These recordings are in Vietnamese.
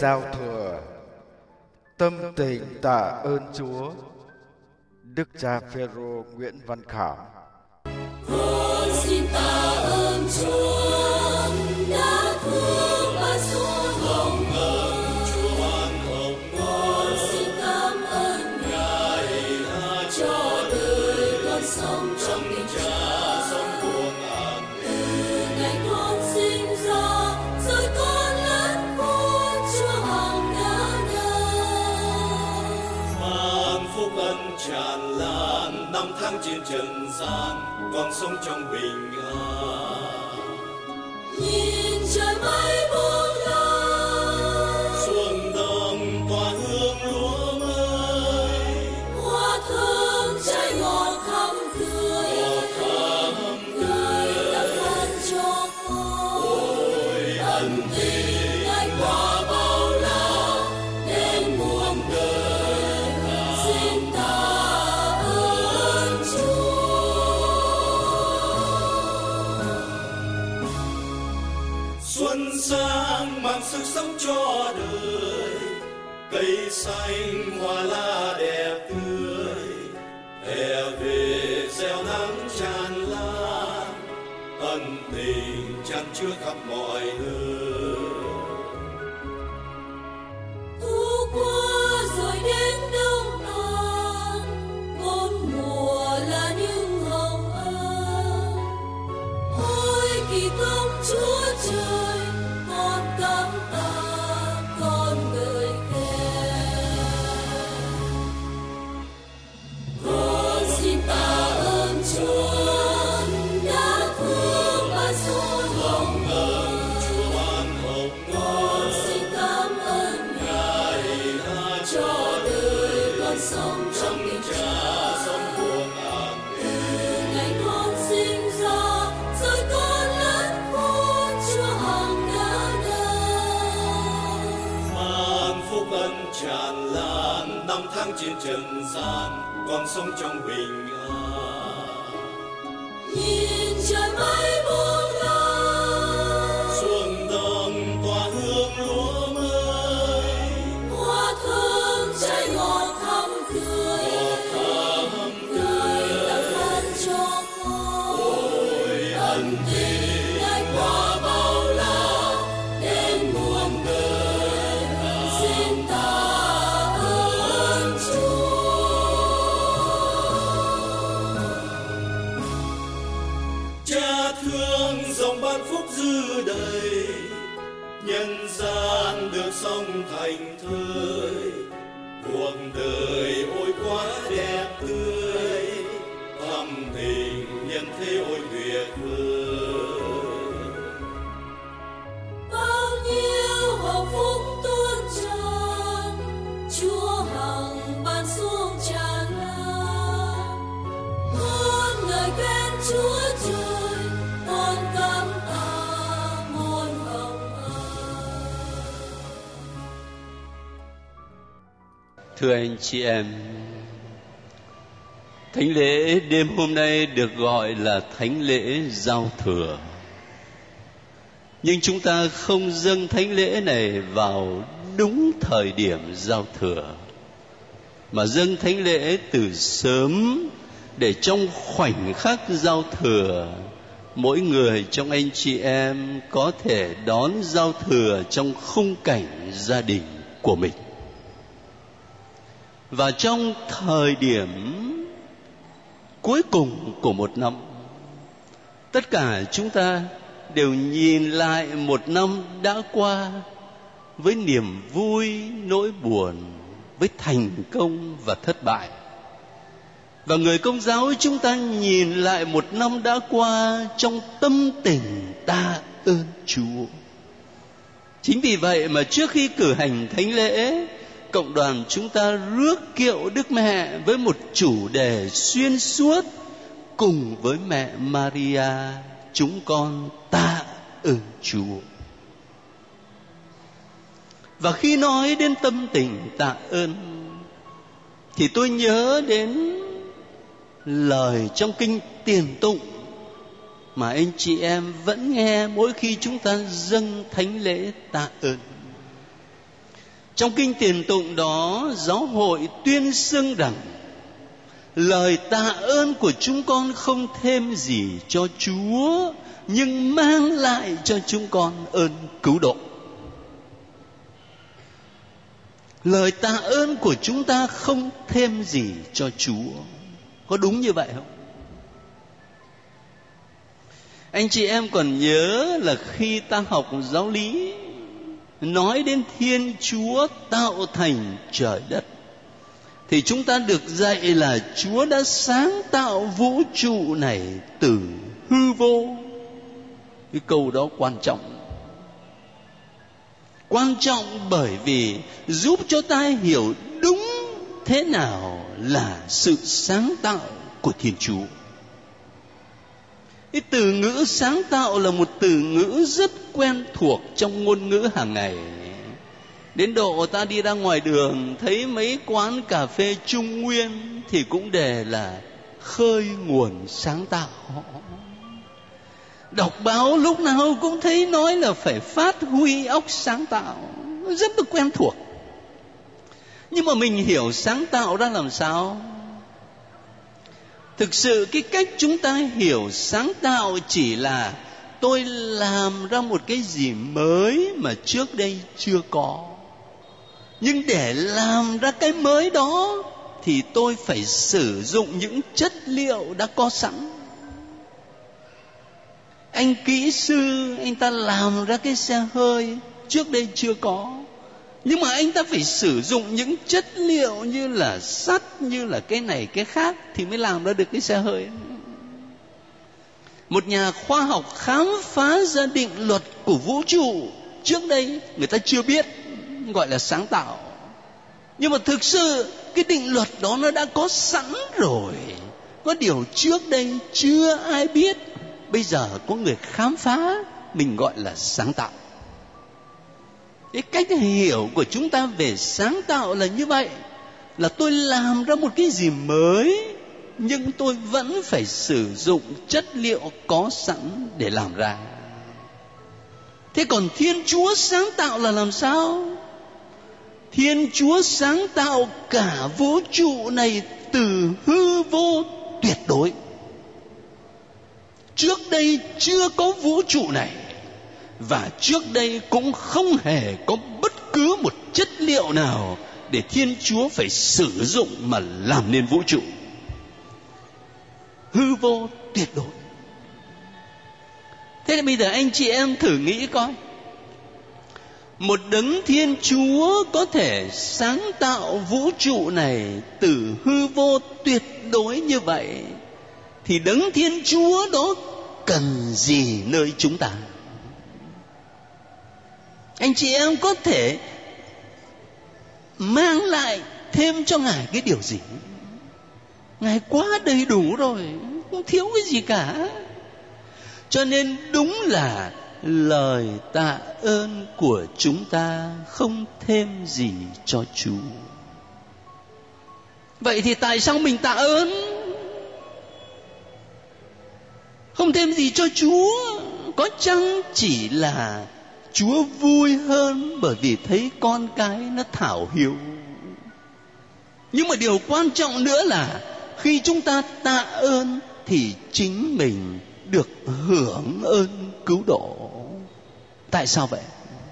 giao thừa, tâm tình tạ ơn Chúa. Đức cha Phêrô Nguyễn Văn Khảm. Con xin tạ ơn Chúa đã thương ban xuống lòng ơn Chúa ban hồng. Con xin cảm ơn Ngài cho đời con sống trong tình cha sống cuồng an. Từ ngày con sinh ra rồi con lớn khôn Chúa hằng đã nơi. Mang phúc ân tràn lan năm tháng trên trần gian, con sống trong bình an. Nhìn trời mây buông lơi, Xuân đông tỏa hương lúa mới, hoa thơm trái ngọt thắm tươi, Ngài đã ban cho con ân tình Ngài qua bao la đến muôn đời. Xin tạ ơn Chúa. xuân sang mang sức sống cho đời, cây xanh hoa lá đẹp tươi, hè về gieo nắng tràn lan, ân tình chan chứa khắp mọi nơi. Thu qua rồi đến đông tàn, bốn mùa là những hồng ân. Ôi kỳ công Chúa trời, con cảm tạ con ngợi khen. Con xin tạ ơn Chúa đã thương ban xuống lòng ơn Chúa ban hồng. con xin cảm ơn Ngài cho đời con sống trong tình cha sống cuồng an. từ ngày con sinh ra rồi con lớn khôn Chúa hằng đã nơi. Mang phúc ân tràn lan năm tháng trên trần gian, con sống trong bình an. Nhìn trời mây buông lơi, Xuân đông tỏa hương lúa mới, hoa thơm trái ngọt thắm tươi, Ngài đã ban cho con ân tình Ngài qua bao la đến muôn đời. Xin tạ ơn Chúa. Cha thương dòng ban phúc dư đầy, nhân gian được sống thành thơi, cuộc đời ôi quá đẹp tươi, thắm tình nhân thế ôi tuyệt vời. Bao nhiêu hồng phúc tuôn tràn, Chúa hằng ban xuống tràn lan. Con ngợi khen Chúa trời, con cảm tạ muôn hồng ân. Thưa anh chị em, thánh lễ đêm hôm nay được gọi là thánh lễ giao thừa. Nhưng chúng ta không dâng thánh lễ này vào đúng thời điểm giao thừa, mà dâng thánh lễ từ sớm, để trong khoảnh khắc giao thừa, mỗi người trong anh chị em có thể đón giao thừa trong khung cảnh gia đình của mình. Và trong thời điểm cuối cùng của một năm, tất cả chúng ta đều nhìn lại một năm đã qua với niềm vui, nỗi buồn, với thành công và thất bại. Và người Công giáo chúng ta nhìn lại một năm đã qua trong tâm tình tạ ơn Chúa. Chính vì vậy mà trước khi cử hành thánh lễ, cộng đoàn chúng ta rước kiệu Đức Mẹ với một chủ đề xuyên suốt: cùng với mẹ Maria, chúng con tạ ơn Chúa. Và khi nói đến tâm tình tạ ơn, thì tôi nhớ đến lời trong kinh Tiền Tụng mà anh chị em vẫn nghe mỗi khi chúng ta dâng thánh lễ tạ ơn. Trong kinh tiền tụng đó, giáo hội tuyên xưng rằng lời tạ ơn của chúng con không thêm gì cho Chúa, nhưng mang lại cho chúng con ơn cứu độ. Lời tạ ơn của chúng ta không thêm gì cho Chúa. Có đúng như vậy không? Anh chị em còn nhớ là khi ta học giáo lý, nói đến Thiên Chúa tạo thành trời đất, thì chúng ta được dạy là Chúa đã sáng tạo vũ trụ này từ hư vô. Cái câu đó quan trọng. Quan trọng bởi vì giúp cho ta hiểu đúng thế nào là sự sáng tạo của Thiên Chúa. Cái từ ngữ sáng tạo là một từ ngữ rất quen thuộc trong ngôn ngữ hàng ngày. Đến độ ta đi ra ngoài đường thấy mấy quán cà phê Trung Nguyên thì cũng đề là khơi nguồn sáng tạo. Đọc báo lúc nào cũng thấy nói là phải phát huy óc sáng tạo, rất là quen thuộc. Nhưng mà mình hiểu sáng tạo ra làm sao? Thực sự cái cách chúng ta hiểu sáng tạo chỉ là tôi làm ra một cái gì mới mà trước đây chưa có. Nhưng để làm ra cái mới đó thì tôi phải sử dụng những chất liệu đã có sẵn. Anh kỹ sư, anh ta làm ra cái xe hơi trước đây chưa có, nhưng mà anh ta phải sử dụng những chất liệu như là sắt, như là cái này cái khác thì mới làm ra được cái xe hơi. Một nhà khoa học khám phá ra định luật của vũ trụ trước đây người ta chưa biết, gọi là sáng tạo. Nhưng mà thực sự cái định luật đó nó đã có sẵn rồi. Có điều trước đây chưa ai biết, bây giờ có người khám phá, mình gọi là sáng tạo. Cái cách hiểu của chúng ta về sáng tạo là như vậy, là tôi làm ra một cái gì mới, nhưng tôi vẫn phải sử dụng chất liệu có sẵn để làm ra. Thế còn Thiên Chúa sáng tạo là làm sao? Thiên Chúa sáng tạo cả vũ trụ này từ hư vô tuyệt đối. Trước đây chưa có vũ trụ này, và trước đây cũng không hề có bất cứ một chất liệu nào để Thiên Chúa phải sử dụng mà làm nên vũ trụ. Hư vô tuyệt đối. Thế thì bây giờ anh chị em thử nghĩ coi, một đấng Thiên Chúa có thể sáng tạo vũ trụ này từ hư vô tuyệt đối như vậy, thì đấng Thiên Chúa đó cần gì nơi chúng ta? Anh chị em có thể mang lại thêm cho Ngài cái điều gì? Ngài quá đầy đủ rồi, không thiếu cái gì cả. Cho nên đúng là lời tạ ơn của chúng ta không thêm gì cho Chúa. Vậy thì tại sao mình tạ ơn? Không thêm gì cho Chúa, có chăng chỉ là Chúa vui hơn bởi vì thấy con cái nó thảo hiếu? Nhưng mà điều quan trọng nữa là khi chúng ta tạ ơn thì chính mình được hưởng ơn cứu độ. Tại sao vậy?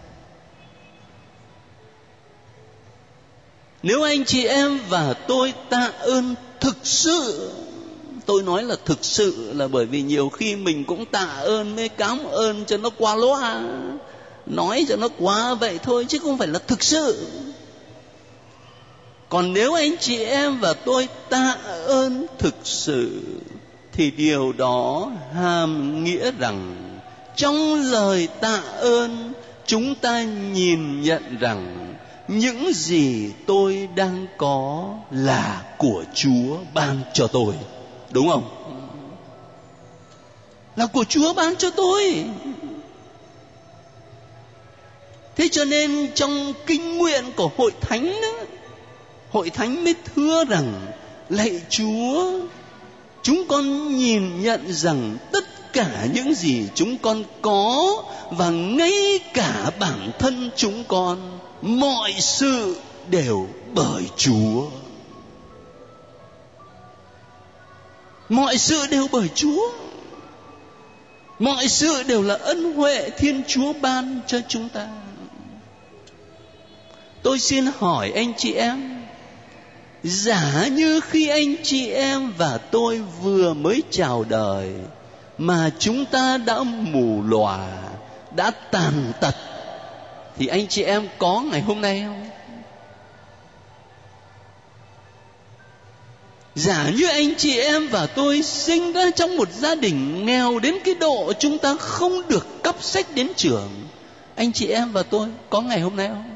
Nếu anh chị em và tôi tạ ơn thực sự, tôi nói là thực sự là bởi vì nhiều khi mình cũng tạ ơn mới cảm ơn cho nó qua loa, nói cho nó quá vậy thôi chứ không phải là thực sự. Còn nếu anh chị em và tôi tạ ơn thực sự thì điều đó hàm nghĩa rằng trong lời tạ ơn chúng ta nhìn nhận rằng những gì tôi đang có là của Chúa ban cho tôi. Đúng không? Là của Chúa ban cho tôi. Thế cho nên trong kinh nguyện của Hội Thánh đó, Hội Thánh mới thưa rằng: lạy Chúa, chúng con nhìn nhận rằng tất cả những gì chúng con có và ngay cả bản thân chúng con mọi sự đều bởi Chúa. Mọi sự đều bởi Chúa. Mọi sự đều là ân huệ Thiên Chúa ban cho chúng ta. Tôi xin hỏi anh chị em, giả như khi anh chị em và tôi vừa mới chào đời mà chúng ta đã mù lòa, đã tàn tật, thì anh chị em có ngày hôm nay không? Giả như anh chị em và tôi sinh ra trong một gia đình nghèo đến cái độ chúng ta không được cắp sách đến trường, anh chị em và tôi có ngày hôm nay không?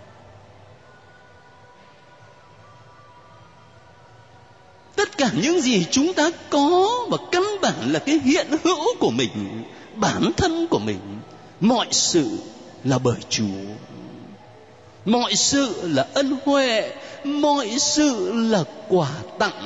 Tất cả những gì chúng ta có và căn bản là cái hiện hữu của mình, bản thân của mình, mọi sự là bởi Chúa. Mọi sự là ân huệ, mọi sự là quà tặng.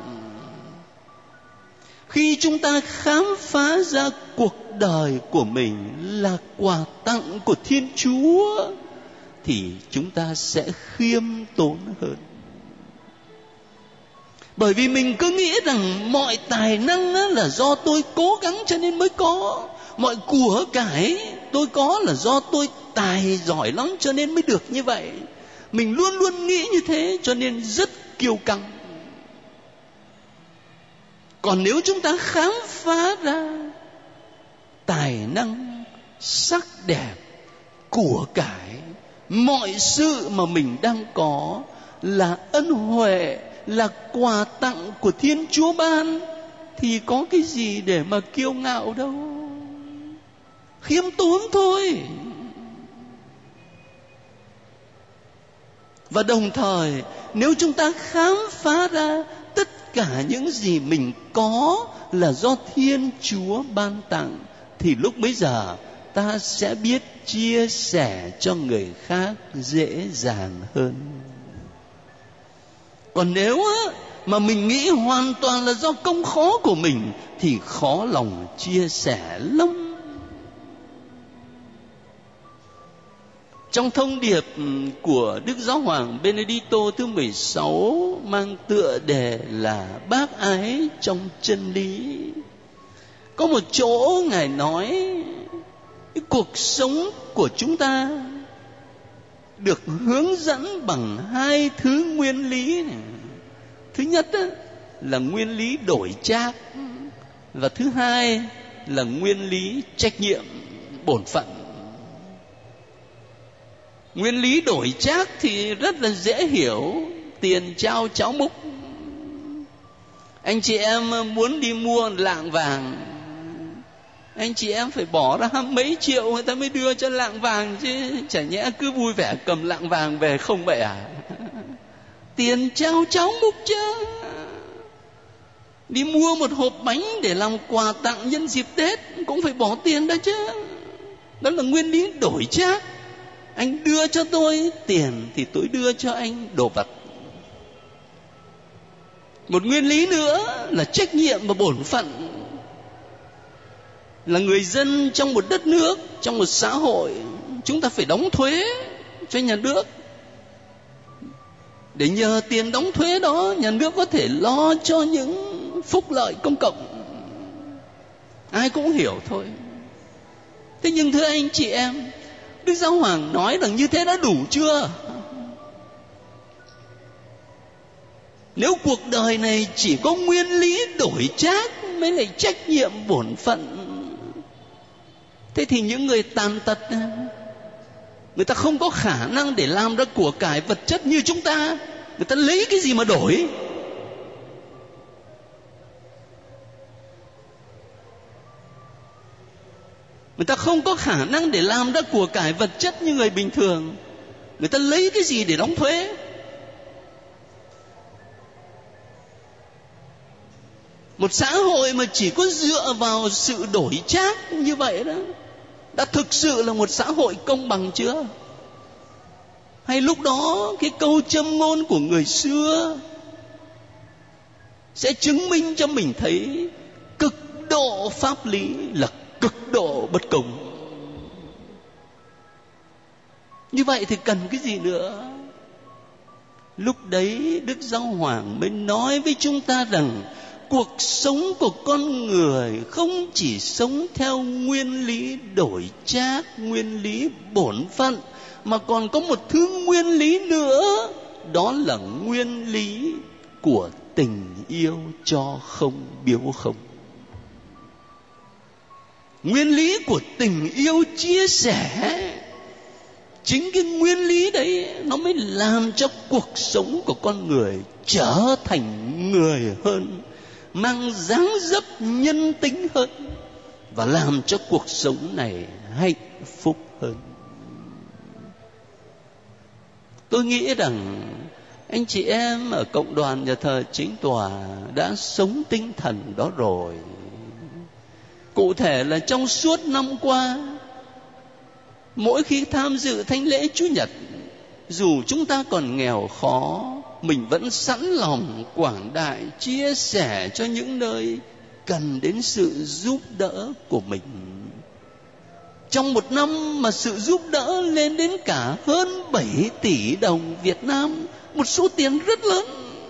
Khi chúng ta khám phá ra cuộc đời của mình là quà tặng của Thiên Chúa, thì chúng ta sẽ khiêm tốn hơn. Bởi vì mình cứ nghĩ rằng mọi tài năng là do tôi cố gắng cho nên mới có, mọi của cải tôi có là do tôi tài giỏi lắm cho nên mới được như vậy. Mình luôn luôn nghĩ như thế cho nên rất kiêu căng. Còn nếu chúng ta khám phá ra tài năng, sắc đẹp, của cải, mọi sự mà mình đang có là ân huệ, là quà tặng của Thiên Chúa ban, thì có cái gì để mà kiêu ngạo đâu. Khiêm tốn thôi. Và đồng thời, nếu chúng ta khám phá ra tất cả những gì mình có là do Thiên Chúa ban tặng, thì lúc bấy giờ ta sẽ biết chia sẻ cho người khác dễ dàng hơn. Còn nếu mà mình nghĩ hoàn toàn là do công khó của mình thì khó lòng chia sẻ lắm. Trong thông điệp của Đức Giáo hoàng Benedicto thứ 16 mang tựa đề là bác ái trong chân lý, có một chỗ Ngài nói cái cuộc sống của chúng ta được hướng dẫn bằng hai thứ nguyên lý này. Thứ nhất là nguyên lý đổi trác, và thứ hai là nguyên lý trách nhiệm bổn phận. Nguyên lý đổi trác thì rất là dễ hiểu, tiền trao cháo múc. Anh chị em muốn đi mua lạng vàng, anh chị em phải bỏ ra mấy triệu người ta mới đưa cho lạng vàng chứ, chả nhẽ cứ vui vẻ cầm lạng vàng về không vậy à? Tiền trao cháo múc chứ. Đi mua một hộp bánh để làm quà tặng nhân dịp Tết cũng phải bỏ tiền đó chứ. Đó là nguyên lý đổi trác. Anh đưa cho tôi tiền thì tôi đưa cho anh đồ vật. Một nguyên lý nữa là trách nhiệm và bổn phận. Là người dân trong một đất nước, trong một xã hội, chúng ta phải đóng thuế cho nhà nước. Để nhờ tiền đóng thuế đó, nhà nước có thể lo cho những phúc lợi công cộng. Ai cũng hiểu thôi. Thế nhưng thưa anh chị em, Đức Giáo hoàng nói rằng như thế đã đủ chưa? Nếu cuộc đời này chỉ có nguyên lý đổi trác mới lại trách nhiệm bổn phận, thế thì những người tàn tật, người ta không có khả năng để làm ra của cải vật chất như chúng ta, người ta lấy cái gì mà đổi? Người ta không có khả năng để làm ra của cải vật chất như người bình thường, người ta lấy cái gì để đóng thuế? Một xã hội mà chỉ có dựa vào sự đổi trác như vậy đó, đã thực sự là một xã hội công bằng chưa? Hay lúc đó cái câu châm ngôn của người xưa sẽ chứng minh cho mình thấy cực độ pháp lý là cực độ bất công. Như vậy thì cần cái gì nữa? Lúc đấy Đức Giáo Hoàng mới nói với chúng ta rằng cuộc sống của con người không chỉ sống theo nguyên lý đổi trác, nguyên lý bổn phận, mà còn có một thứ nguyên lý nữa, đó là nguyên lý của tình yêu cho không biếu không. Nguyên lý của tình yêu chia sẻ. Chính cái nguyên lý đấy nó mới làm cho cuộc sống của con người trở thành người hơn, mang dáng dấp nhân tính hơn, và làm cho cuộc sống này hạnh phúc hơn. Tôi nghĩ rằng anh chị em ở cộng đoàn nhà thờ Chính Tòa đã sống tinh thần đó rồi. Cụ thể là trong suốt năm qua, mỗi khi tham dự thánh lễ Chủ nhật, dù chúng ta còn nghèo khó, mình vẫn sẵn lòng quảng đại chia sẻ cho những nơi cần đến sự giúp đỡ của mình. Trong một năm mà sự giúp đỡ lên đến cả hơn 7 tỷ đồng Việt Nam, một số tiền rất lớn.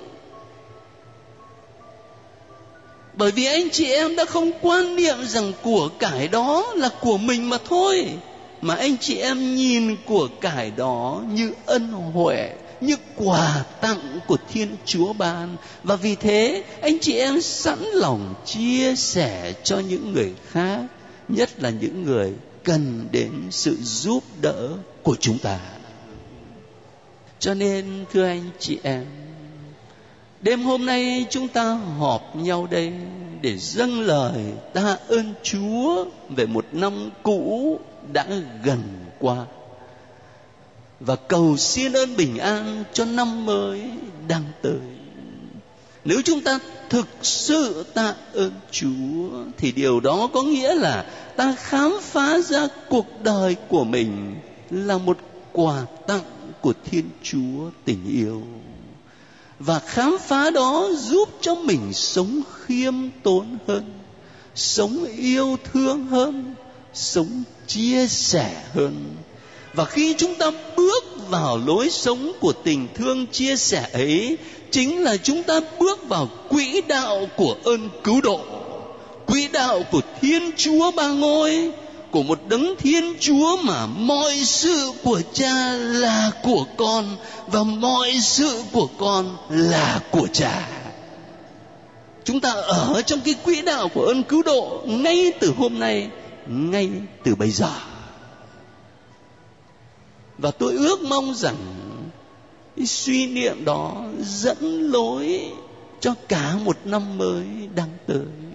Bởi vì anh chị em đã không quan niệm rằng của cải đó là của mình mà thôi, mà anh chị em nhìn của cải đó như ân huệ, như quà tặng của Thiên Chúa ban. Và vì thế anh chị em sẵn lòng chia sẻ cho những người khác, nhất là những người cần đến sự giúp đỡ của chúng ta. Cho nên thưa anh chị em, đêm hôm nay chúng ta họp nhau đây để dâng lời tạ ơn Chúa về một năm cũ đã gần qua, và cầu xin ơn bình an cho năm mới đang tới. Nếu chúng ta thực sự tạ ơn Chúa thì điều đó có nghĩa là ta khám phá ra cuộc đời của mình là một quà tặng của Thiên Chúa tình yêu. Và khám phá đó giúp cho mình sống khiêm tốn hơn, sống yêu thương hơn, sống chia sẻ hơn. Và khi chúng ta bước vào lối sống của tình thương chia sẻ ấy, chính là chúng ta bước vào quỹ đạo của ơn cứu độ, quỹ đạo của Thiên Chúa Ba Ngôi, của một đấng Thiên Chúa mà mọi sự của Cha là của con, và mọi sự của con là của Cha. Chúng ta ở trong cái quỹ đạo của ơn cứu độ ngay từ hôm nay, ngay từ bây giờ. Và tôi ước mong rằng cái suy niệm đó dẫn lối cho cả một năm mới đang tới.